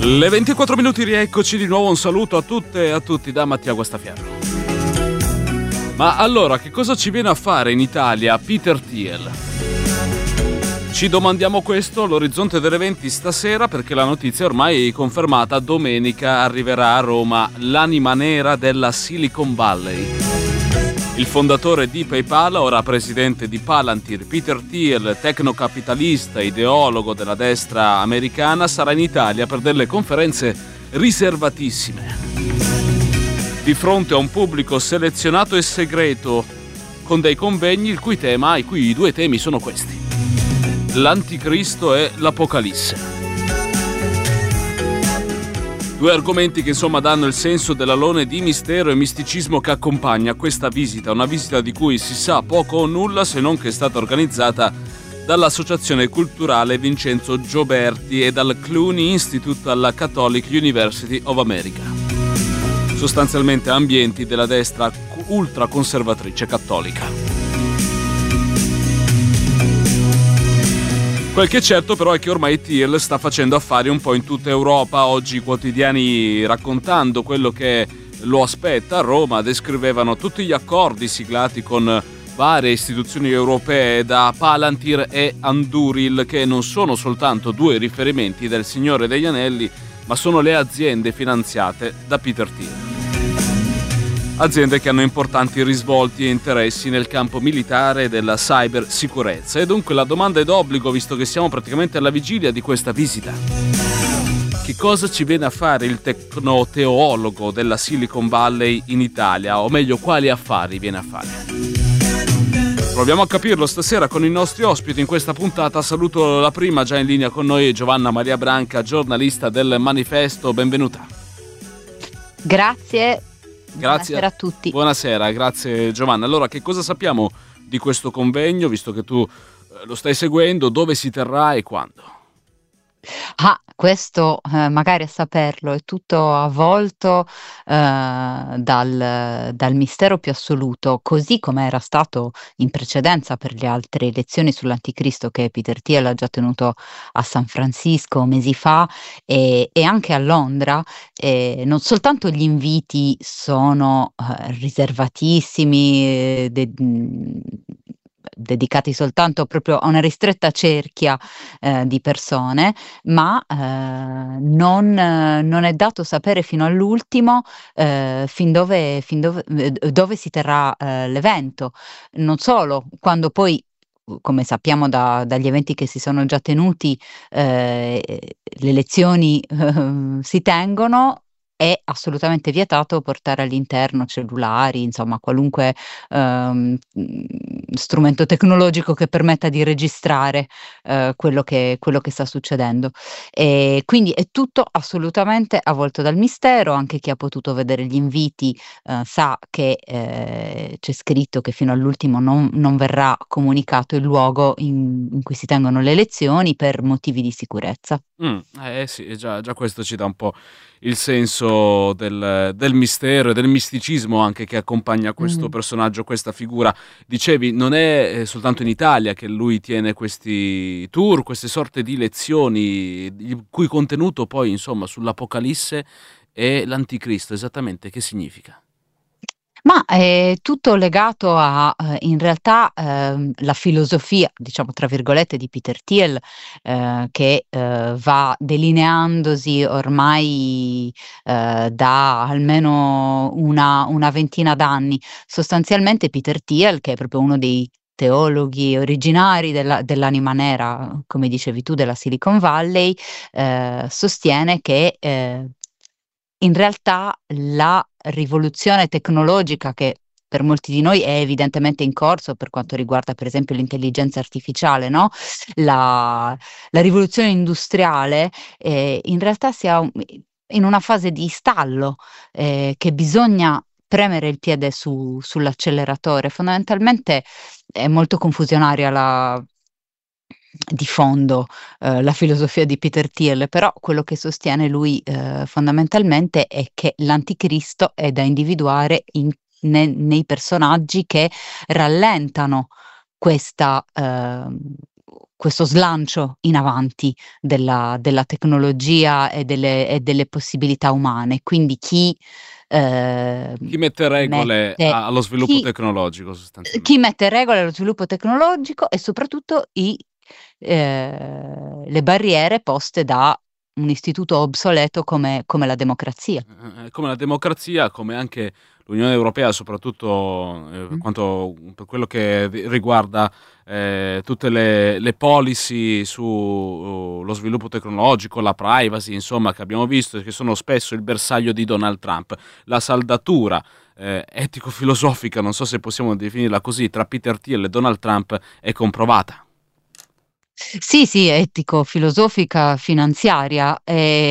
Le 24 minuti, rieccoci di nuovo. Un saluto a tutte e a tutti da Mattia Guastaferro. Ma allora, che cosa ci viene a fare in Italia Peter Thiel? Ci domandiamo questo all'orizzonte delle 20 stasera, perché la notizia ormai è confermata. Domenica arriverà a Roma l'anima nera della Silicon Valley. Il fondatore di PayPal, ora presidente di Palantir, Peter Thiel, tecnocapitalista, ideologo della destra americana, sarà in Italia per delle conferenze riservatissime. Di fronte a un pubblico selezionato e segreto, con dei convegni i cui due temi sono questi: l'Anticristo e l'Apocalisse. Due argomenti che insomma danno il senso dell'alone di mistero e misticismo che accompagna questa visita, una visita di cui si sa poco o nulla, se non che è stata organizzata dall'Associazione Culturale Vincenzo Gioberti e dal Clooney Institute alla Catholic University of America. Sostanzialmente ambienti della destra ultraconservatrice cattolica. Quel che è certo però è che ormai Thiel sta facendo affari un po' in tutta Europa. Oggi i quotidiani, raccontando quello che lo aspetta a Roma, descrivevano tutti gli accordi siglati con varie istituzioni europee, da Palantir e Anduril, che non sono soltanto due riferimenti del Signore degli Anelli, ma sono le aziende finanziate da Peter Thiel. Aziende che hanno importanti risvolti e interessi nel campo militare e della cybersicurezza. E dunque la domanda è d'obbligo, visto che siamo praticamente alla vigilia di questa visita: che cosa ci viene a fare il tecnoteologo della Silicon Valley in Italia? O meglio, quali affari viene a fare? Proviamo a capirlo stasera con i nostri ospiti in questa puntata. Saluto la prima, già in linea con noi, Giovanna Maria Branca, giornalista del Manifesto. Benvenuta. Grazie. Buonasera a tutti. Buonasera, grazie Giovanna. Allora, che cosa sappiamo di questo convegno, visto che tu lo stai seguendo? Dove si terrà e quando? Questo magari a saperlo è tutto avvolto dal mistero più assoluto, così come era stato in precedenza per le altre elezioni sull'Anticristo che Peter Thiel ha già tenuto a San Francisco mesi fa e anche a Londra. Non soltanto gli inviti sono riservatissimi, dedicati soltanto proprio a una ristretta cerchia di persone, ma non è dato sapere fino all'ultimo dove si terrà l'evento. Non solo, quando poi, come sappiamo dagli eventi che si sono già tenuti, le elezioni si tengono, è assolutamente vietato portare all'interno cellulari, insomma qualunque strumento tecnologico che permetta di registrare quello che sta succedendo. E quindi è tutto assolutamente avvolto dal mistero. Anche chi ha potuto vedere gli inviti sa che c'è scritto che fino all'ultimo non verrà comunicato il luogo in cui si tengono le elezioni per motivi di sicurezza. Sì, già questo ci dà un po' il senso del mistero e del misticismo anche che accompagna questo personaggio, questa figura. Dicevi, non è soltanto in Italia che lui tiene questi tour, queste sorte di lezioni, il cui contenuto poi, insomma, sull'Apocalisse e l'Anticristo. Esattamente che significa? Ma è tutto legato a in realtà, la filosofia, diciamo tra virgolette, di Peter Thiel, che va delineandosi ormai da almeno una ventina d'anni. Sostanzialmente Peter Thiel, che è proprio uno dei teologhi originari dell'anima nera, come dicevi tu, della Silicon Valley, sostiene che in realtà la rivoluzione tecnologica, che per molti di noi è evidentemente in corso per quanto riguarda per esempio l'intelligenza artificiale, no? La rivoluzione industriale in realtà sia in una fase di stallo, che bisogna premere il piede sull'acceleratore. Fondamentalmente è molto confusionaria di fondo la filosofia di Peter Thiel, però quello che sostiene lui fondamentalmente è che l'anticristo è da individuare nei personaggi che rallentano questa questo slancio in avanti della tecnologia e delle possibilità umane. Quindi Chi mette regole mette allo sviluppo chi tecnologico sostanzialmente. chi mette regole allo sviluppo tecnologico e soprattutto le barriere poste da un istituto obsoleto come la democrazia. Come la democrazia, come anche l'Unione Europea, soprattutto, Mh. per quello che riguarda, tutte le policy su lo sviluppo tecnologico, la privacy, insomma, che abbiamo visto e che sono spesso il bersaglio di Donald Trump. La saldatura, etico-filosofica, non so se possiamo definirla così, tra Peter Thiel e Donald Trump è comprovata. Sì, sì, etico, filosofica, finanziaria,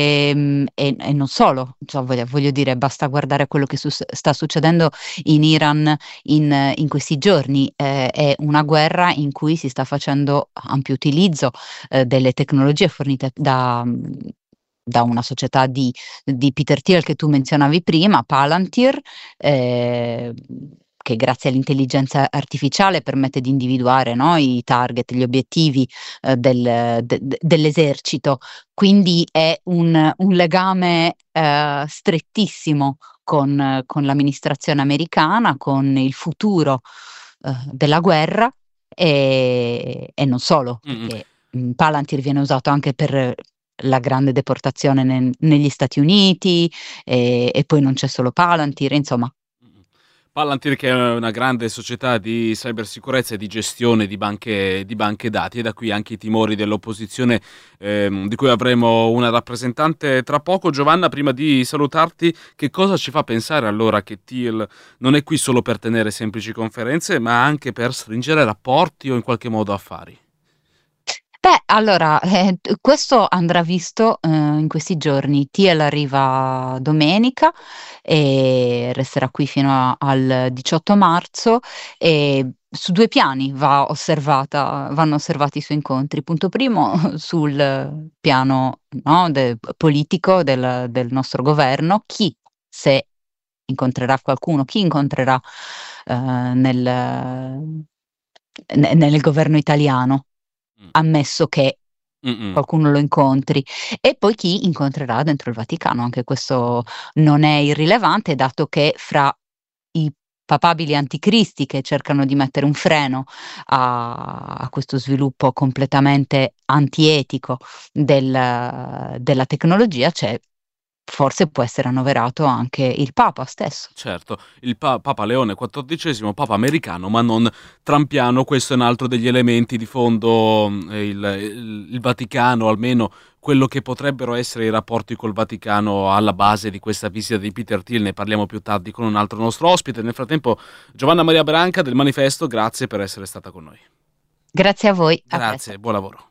e non solo, cioè voglio dire, basta guardare quello che sta succedendo in Iran in questi giorni. È una guerra in cui si sta facendo ampio utilizzo delle tecnologie fornite da una società di Peter Thiel che tu menzionavi prima, Palantir, eh, che grazie all'intelligenza artificiale permette di individuare, no, i target, gli obiettivi dell'esercito. Quindi è un legame strettissimo con l'amministrazione americana, con il futuro della guerra e non solo, Mh-mh. perché Palantir viene usato anche per la grande deportazione negli Stati Uniti e poi non c'è solo Palantir, insomma. Mh-mh. Palantir che è una grande società di cybersicurezza e di gestione di banche dati e da qui anche i timori dell'opposizione, di cui avremo una rappresentante tra poco. Giovanna, prima di salutarti, che cosa ci fa pensare allora che Thiel non è qui solo per tenere semplici conferenze, ma anche per stringere rapporti o in qualche modo affari? Beh, allora, questo andrà visto in questi giorni. Thiel arriva domenica e resterà qui fino al 18 marzo e su due piani vanno osservati i suoi incontri. Punto primo, sul piano, no, politico del nostro governo, se incontrerà qualcuno, chi incontrerà nel governo italiano, Mh. ammesso che Mh-mh. qualcuno lo incontri, e poi chi incontrerà dentro il Vaticano. Anche questo non è irrilevante, dato che fra i papabili anticristi che cercano di mettere un freno a questo sviluppo completamente antietico della tecnologia forse può essere annoverato anche il Papa stesso. Certo, il Papa Leone XIV, papa americano, ma non trampiano, questo è un altro degli elementi di fondo, il Vaticano, almeno quello che potrebbero essere i rapporti col Vaticano alla base di questa visita di Peter Thiel, ne parliamo più tardi con un altro nostro ospite. Nel frattempo, Giovanna Maria Branca del Manifesto, grazie per essere stata con noi. Grazie a voi, a presto. Grazie, buon lavoro.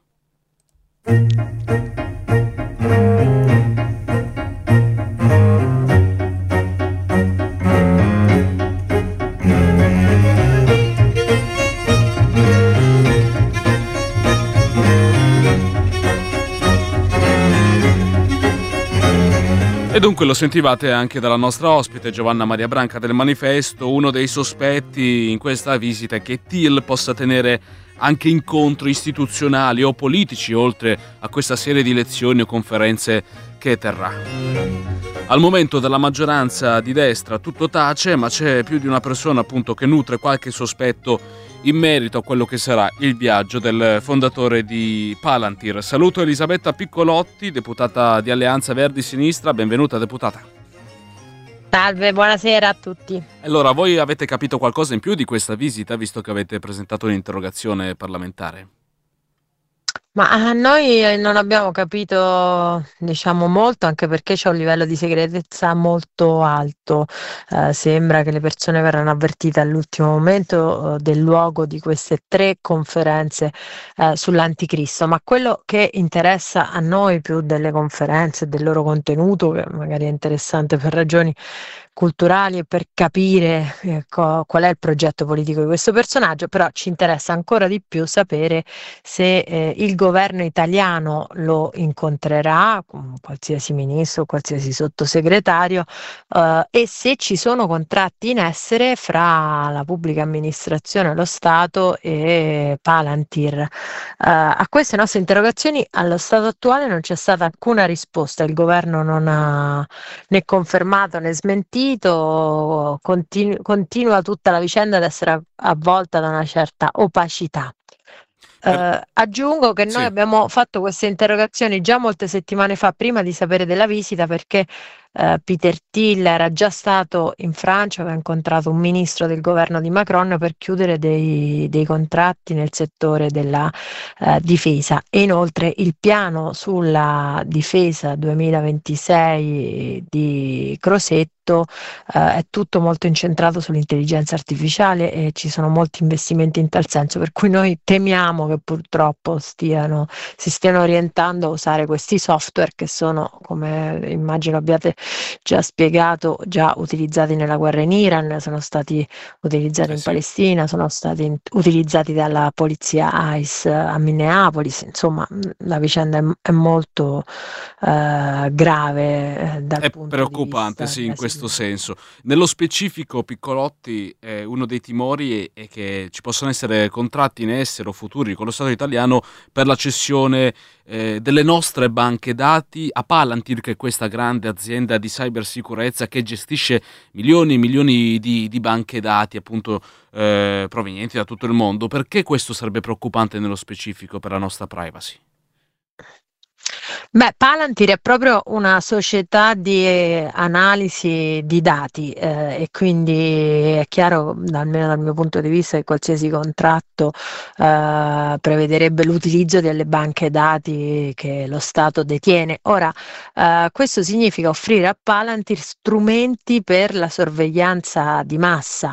E dunque lo sentivate anche dalla nostra ospite Giovanna Maria Branca del Manifesto. Uno dei sospetti in questa visita è che Thiel possa tenere anche incontri istituzionali o politici, oltre a questa serie di lezioni o conferenze che terrà. Al momento dalla maggioranza di destra tutto tace, ma c'è più di una persona appunto che nutre qualche sospetto in merito a quello che sarà il viaggio del fondatore di Palantir. Saluto Elisabetta Piccolotti, deputata di Alleanza Verdi Sinistra. Benvenuta, deputata. Salve, buonasera a tutti. Allora, voi avete capito qualcosa in più di questa visita, visto che avete presentato un'interrogazione parlamentare? Ma noi non abbiamo capito, diciamo, molto, anche perché c'è un livello di segretezza molto alto. Sembra che le persone verranno avvertite all'ultimo momento del luogo di queste 3 conferenze sull'anticristo. Ma quello che interessa a noi più delle conferenze e del loro contenuto, che magari è interessante per ragioni culturali e per capire qual è il progetto politico di questo personaggio, però ci interessa ancora di più sapere se il governo italiano lo incontrerà, con qualsiasi ministro, qualsiasi sottosegretario, e se ci sono contratti in essere fra la pubblica amministrazione, lo Stato e Palantir. A queste nostre interrogazioni allo stato attuale non c'è stata alcuna risposta, il governo non ha né confermato né smentito, continua tutta la vicenda ad essere avvolta da una certa opacità. Aggiungo che noi Sì, abbiamo fatto queste interrogazioni già molte settimane fa, prima di sapere della visita, perché Peter Thiel era già stato in Francia, aveva incontrato un ministro del governo di Macron per chiudere dei contratti nel settore della difesa, e inoltre il piano sulla difesa 2026 di Crosetto è tutto molto incentrato sull'intelligenza artificiale e ci sono molti investimenti in tal senso, per cui noi temiamo che purtroppo si stiano orientando a usare questi software che sono, come immagino abbiate già spiegato, già utilizzati nella guerra in Iran, sono stati utilizzati in sì. Palestina, sono stati utilizzati dalla polizia ICE a Minneapolis. Insomma, la vicenda è molto grave dal È punto di preoccupante, vista sì, in della questo sicurezza. senso. Nello specifico, Piccolotti, uno dei timori è che ci possano essere contratti in essere o futuri con lo Stato italiano per la cessione delle nostre banche dati a Palantir, che è questa grande azienda di cybersicurezza che gestisce milioni e milioni di banche dati, appunto, provenienti da tutto il mondo. Perché questo sarebbe preoccupante nello specifico per la nostra privacy? Beh, Palantir è proprio una società di analisi di dati, e quindi è chiaro, almeno dal mio punto di vista, che qualsiasi contratto prevederebbe l'utilizzo delle banche dati che lo Stato detiene. Ora, questo significa offrire a Palantir strumenti per la sorveglianza di massa.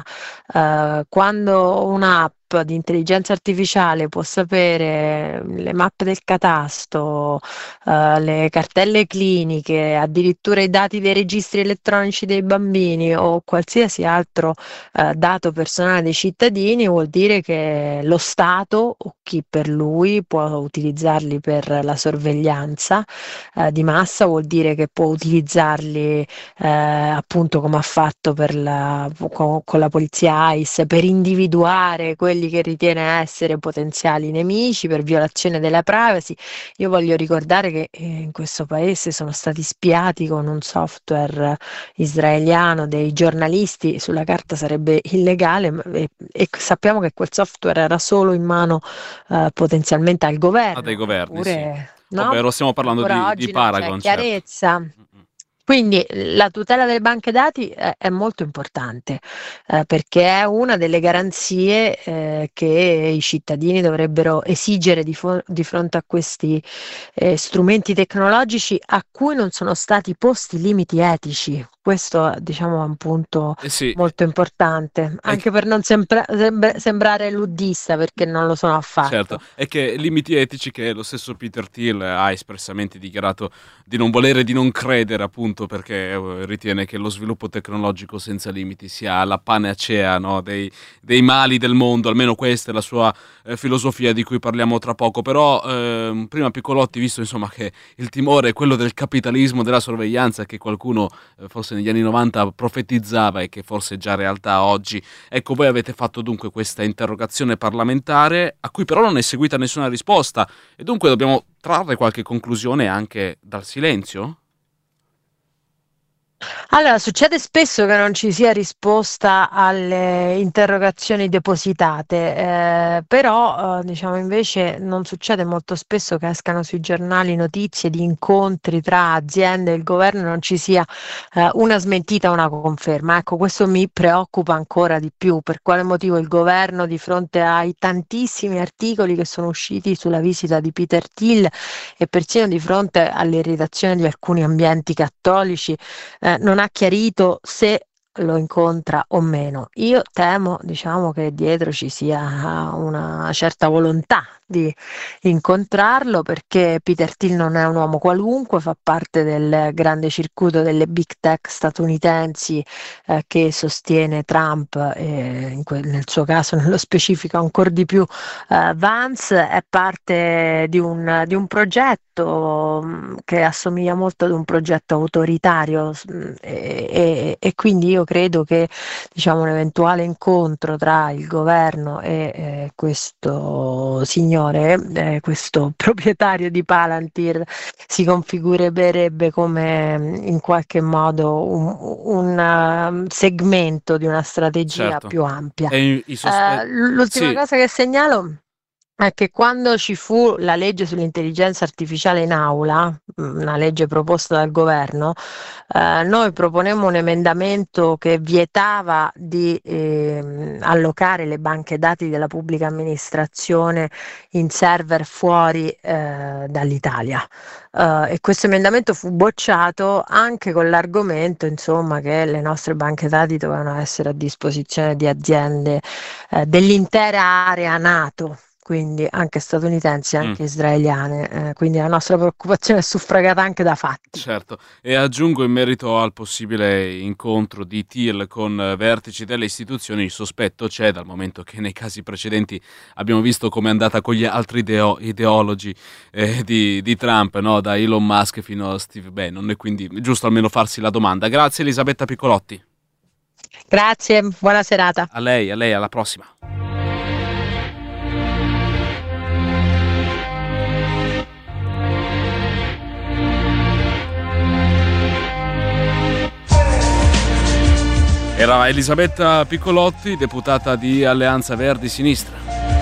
Quando un'app di intelligenza artificiale può sapere le mappe del catasto, le cartelle cliniche, addirittura i dati dei registri elettronici dei bambini o qualsiasi altro dato personale dei cittadini, vuol dire che lo Stato o chi per lui può utilizzarli per la sorveglianza di massa, vuol dire che può utilizzarli appunto come ha fatto con la polizia ICE, per individuare quelli che ritiene essere potenziali nemici, per violazione della privacy. Io voglio ricordare che in questo paese sono stati spiati con un software israeliano dei giornalisti. Sulla carta sarebbe illegale, e sappiamo che quel software era solo in mano potenzialmente al Ah, dai governo, governi, sì. eppure no, Ovvero stiamo parlando ancora di oggi non c'è Paragon, certo. chiarezza. Quindi la tutela delle banche dati è molto importante, perché è una delle garanzie che i cittadini dovrebbero esigere di fronte a questi strumenti tecnologici a cui non sono stati posti limiti etici. Questo, diciamo, è un punto Eh sì, molto importante, è, anche per non sembrare luddista, perché non lo sono certo, affatto. è che limiti etici che lo stesso Peter Thiel ha espressamente dichiarato di non volere, di non credere, appunto perché ritiene che lo sviluppo tecnologico senza limiti sia la panacea, no, dei mali del mondo. Almeno questa è la sua filosofia, di cui parliamo tra poco. Però prima Piccolotti, visto insomma che il timore è quello del capitalismo, della sorveglianza, che qualcuno forse negli anni 90 profetizzava e che forse è già realtà oggi. Ecco, voi avete fatto dunque questa interrogazione parlamentare a cui però non è seguita nessuna risposta, e dunque dobbiamo trarre qualche conclusione anche dal silenzio? Allora, succede spesso che non ci sia risposta alle interrogazioni depositate, però diciamo invece non succede molto spesso che escano sui giornali notizie di incontri tra aziende e il governo e non ci sia una smentita o una conferma. Ecco, questo mi preoccupa ancora di più. Per quale motivo il governo, di fronte ai tantissimi articoli che sono usciti sulla visita di Peter Thiel e persino di fronte all'irritazione di alcuni ambienti cattolici, non ha chiarito se lo incontra o meno. Io temo, diciamo, che dietro ci sia una certa volontà di incontrarlo, perché Peter Thiel non è un uomo qualunque, fa parte del grande circuito delle big tech statunitensi che sostiene Trump, nel suo caso nello specifico ancora di più Vance. È parte di un progetto che assomiglia molto ad un progetto autoritario, e quindi io credo che, diciamo, un eventuale incontro tra il governo e questo signore, questo proprietario di Palantir, si configurerebbe come in qualche modo un segmento di una strategia Certo. più ampia. E i sospetti. L'ultima Sì, cosa che segnalo è che quando ci fu la legge sull'intelligenza artificiale in aula, una legge proposta dal governo, noi proponemmo un emendamento che vietava di allocare le banche dati della pubblica amministrazione in server fuori dall'Italia. E questo emendamento fu bocciato anche con l'argomento, insomma, che le nostre banche dati dovevano essere a disposizione di aziende dell'intera area NATO, quindi anche statunitensi, mm, anche israeliane, quindi la nostra preoccupazione è suffragata anche da fatti. certo. E aggiungo, in merito al possibile incontro di Thiel con vertici delle istituzioni, il sospetto c'è, dal momento che nei casi precedenti abbiamo visto come è andata con gli altri ideologi di Trump, no? Da Elon Musk fino a Steve Bannon, e quindi è giusto almeno farsi la domanda. Grazie Elisabetta Piccolotti. Grazie, buona serata. A lei, alla prossima. Era Elisabetta Piccolotti, deputata di Alleanza Verdi Sinistra.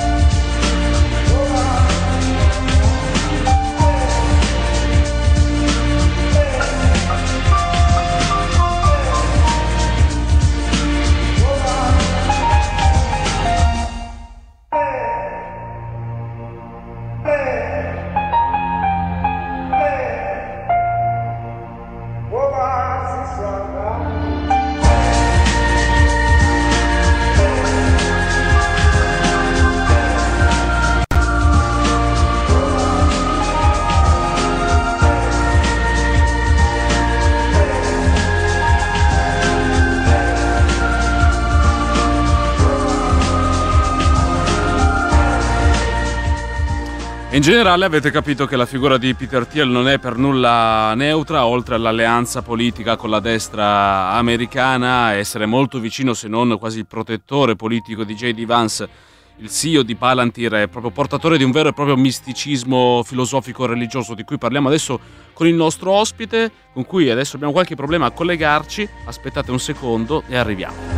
In generale avete capito che la figura di Peter Thiel non è per nulla neutra, oltre all'alleanza politica con la destra americana, essere molto vicino, se non quasi il protettore politico di J.D. Vance, il CEO di Palantir, è proprio portatore di un vero e proprio misticismo filosofico-religioso, di cui parliamo adesso con il nostro ospite, con cui adesso abbiamo qualche problema a collegarci. Aspettate un secondo e arriviamo.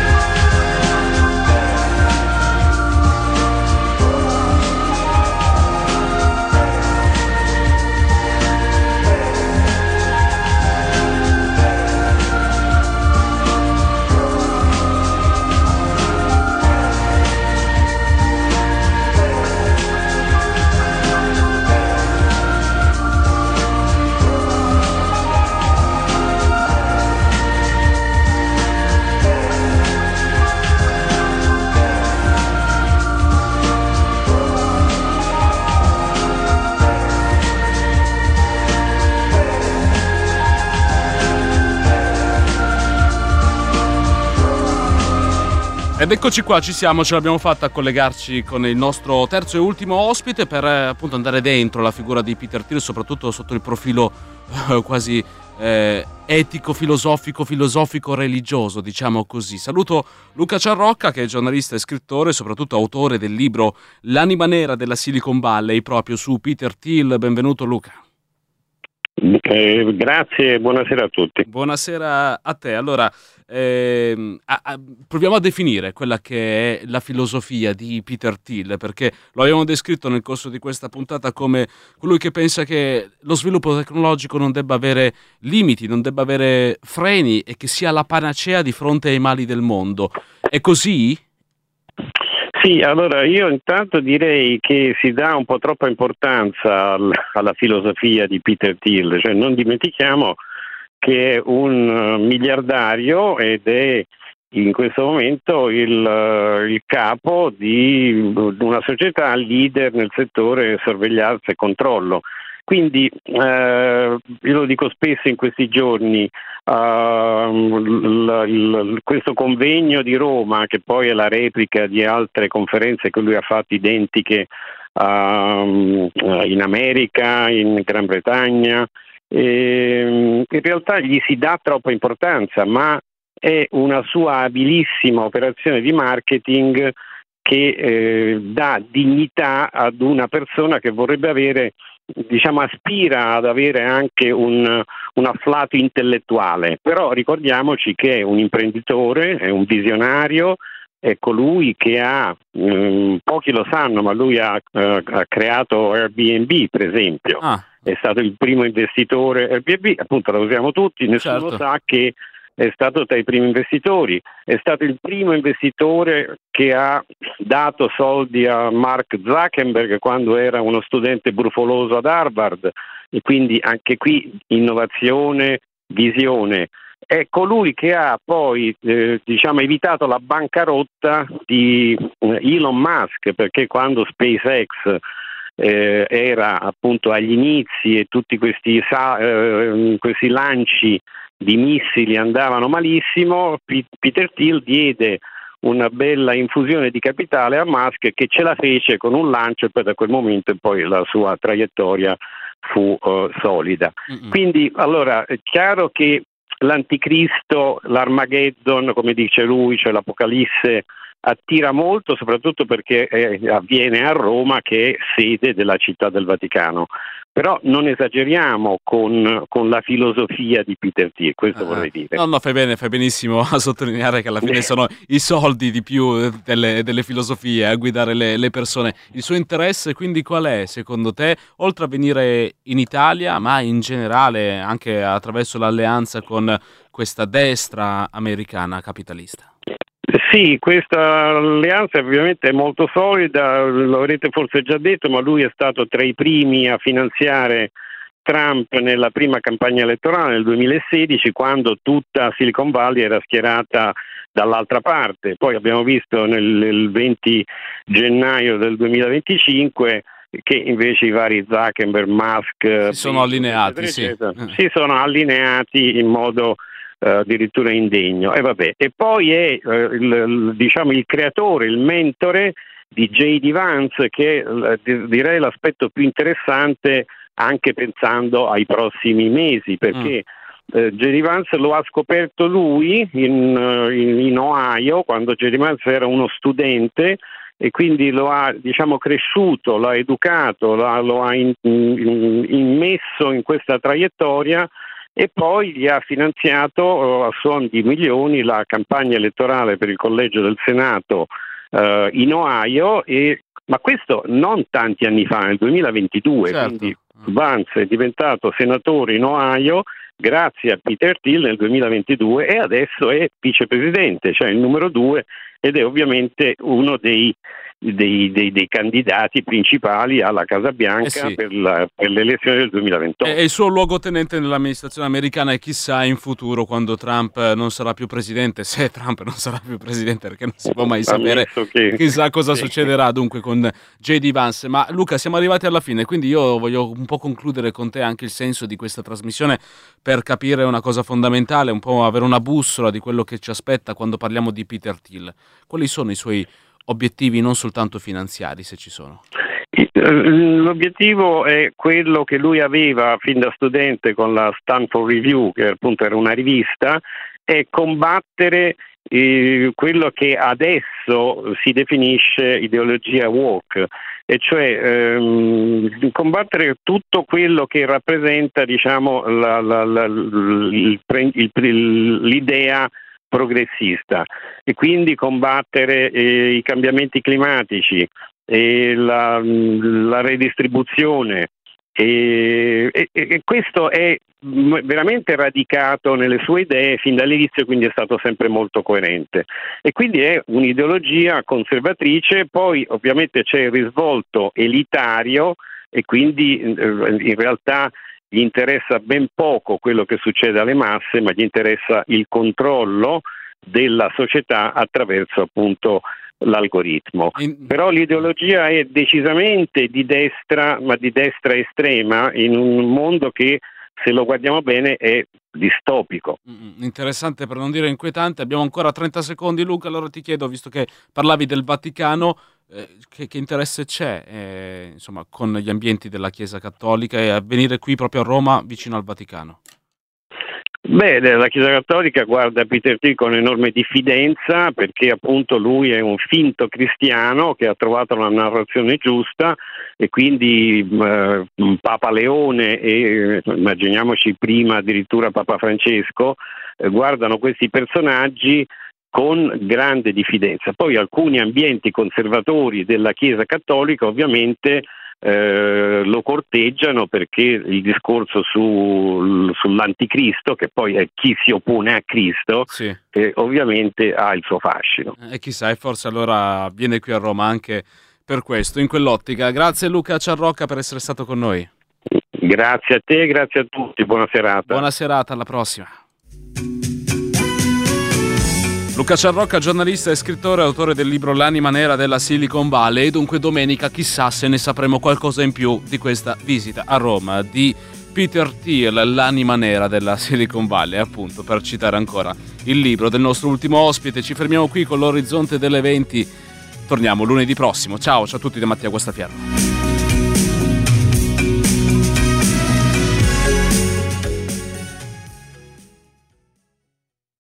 Ed eccoci qua, ci siamo, ce l'abbiamo fatta a collegarci con il nostro terzo e ultimo ospite per appunto andare dentro la figura di Peter Thiel, soprattutto sotto il profilo quasi etico, filosofico, religioso, diciamo così. Saluto Luca Ciarrocca, che è giornalista e scrittore, soprattutto autore del libro L'anima nera della Silicon Valley, proprio su Peter Thiel. Benvenuto Luca. Grazie e buonasera a tutti. Buonasera a te. Allora, proviamo a definire quella che è la filosofia di Peter Thiel, perché lo abbiamo descritto nel corso di questa puntata come colui che pensa che lo sviluppo tecnologico non debba avere limiti, non debba avere freni, e che sia la panacea di fronte ai mali del mondo. È così? Sì, allora io intanto direi che si dà un po' troppa importanza alla filosofia di Peter Thiel, cioè non dimentichiamo che è un miliardario ed è in questo momento il capo di una società leader nel settore sorveglianza e controllo. Quindi io lo dico spesso in questi giorni, questo convegno di Roma, che poi è la replica di altre conferenze che lui ha fatto identiche in America, in Gran Bretagna, in realtà gli si dà troppa importanza, ma è una sua abilissima operazione di marketing che dà dignità ad una persona che vorrebbe avere, diciamo, aspira ad avere anche un afflato intellettuale, però ricordiamoci che è un imprenditore, è un visionario, è colui che ha, pochi lo sanno, ma lui ha creato Airbnb, per esempio. È stato il primo investitore Airbnb, appunto lo usiamo tutti, nessuno sa che è stato tra i primi investitori, è stato il primo investitore che ha dato soldi a Mark Zuckerberg quando era uno studente brufoloso ad Harvard, e quindi anche qui innovazione, visione. È colui che ha poi evitato la bancarotta di Elon Musk, perché quando SpaceX era appunto agli inizi e tutti questi lanci di missili andavano malissimo, Peter Thiel diede una bella infusione di capitale a Musk, che ce la fece con un lancio, e poi da quel momento poi la sua traiettoria fu solida. Quindi allora è chiaro che l'anticristo, l'Armageddon, come dice lui, cioè l'Apocalisse, attira molto, soprattutto perché avviene a Roma, che è sede della Città del Vaticano. Però non esageriamo con la filosofia di Peter Thiel, questo vorrei dire. No, fai benissimo a sottolineare che alla fine sono i soldi di più delle filosofie a guidare le persone. Il suo interesse quindi qual è, secondo te, oltre a venire in Italia, ma in generale anche attraverso l'alleanza con questa destra americana capitalista? Sì, questa alleanza ovviamente è molto solida, lo avrete forse già detto, ma lui è stato tra i primi a finanziare Trump nella prima campagna elettorale nel 2016, quando tutta Silicon Valley era schierata dall'altra parte. Poi abbiamo visto nel 20 gennaio del 2025 che invece i vari Zuckerberg, Musk si sono allineati, si sono allineati in modo addirittura indegno. E poi è il creatore, il mentore di J.D. Vance, che direi l'aspetto più interessante anche pensando ai prossimi mesi, perché J.D. Vance lo ha scoperto lui in Ohio, quando J.D. Vance era uno studente, e quindi lo ha cresciuto, l'ha educato, lo ha immesso in questa traiettoria, e poi gli ha finanziato a suon di milioni la campagna elettorale per il collegio del Senato in Ohio, ma questo non tanti anni fa, nel 2022, certo. Quindi Vance è diventato senatore in Ohio grazie a Peter Thiel nel 2022, e adesso è vicepresidente, cioè il numero 2, ed è ovviamente uno dei candidati principali alla Casa Bianca per le elezioni del 2028. È il suo luogotenente nell'amministrazione americana, e chissà in futuro, quando Trump non sarà più presidente, se Trump non sarà più presidente, perché non si può mai sapere, chissà cosa succederà dunque con J.D. Vance. Ma Luca, siamo arrivati alla fine, quindi io voglio un po' concludere con te anche il senso di questa trasmissione, per capire una cosa fondamentale, un po' avere una bussola di quello che ci aspetta quando parliamo di Peter Thiel. Quali sono i suoi obiettivi, non soltanto finanziari, se ci sono? L'obiettivo è quello che lui aveva fin da studente con la Stanford Review, che appunto era una rivista, è combattere quello che adesso si definisce ideologia woke, e cioè combattere tutto quello che rappresenta l'idea progressista, e quindi combattere i cambiamenti climatici e la redistribuzione, e questo è veramente radicato nelle sue idee fin dall'inizio, quindi è stato sempre molto coerente, e quindi è un'ideologia conservatrice. Poi ovviamente c'è il risvolto elitario, e quindi in realtà gli interessa ben poco quello che succede alle masse, ma gli interessa il controllo della società attraverso appunto l'algoritmo. Però l'ideologia è decisamente di destra, ma di destra estrema, in un mondo che, se lo guardiamo bene, è distopico. Interessante, per non dire inquietante. Abbiamo ancora 30 secondi, Luca, allora ti chiedo, visto che parlavi del Vaticano, che interesse c'è insomma, con gli ambienti della Chiesa Cattolica e a venire qui proprio a Roma vicino al Vaticano? Beh, la Chiesa Cattolica guarda Peter Thiel con enorme diffidenza, perché appunto lui è un finto cristiano che ha trovato la narrazione giusta, e quindi Papa Leone e immaginiamoci prima addirittura Papa Francesco guardano questi personaggi con grande diffidenza. Poi alcuni ambienti conservatori della Chiesa Cattolica ovviamente lo corteggiano, perché il discorso sull'anticristo, che poi è chi si oppone a Cristo, sì, ovviamente ha il suo fascino. E chissà, e forse allora viene qui a Roma anche per questo, in quell'ottica. Grazie Luca Ciarrocca per essere stato con noi. Grazie a te, grazie a tutti, buona serata. Buona serata, alla prossima. Luca Ciarrocca, giornalista e scrittore, autore del libro L'anima nera della Silicon Valley, e dunque domenica chissà se ne sapremo qualcosa in più di questa visita a Roma di Peter Thiel, l'anima nera della Silicon Valley, appunto, per citare ancora il libro del nostro ultimo ospite. Ci fermiamo qui con l'orizzonte delle 20, torniamo lunedì prossimo. Ciao a tutti da Mattia Guastaferro.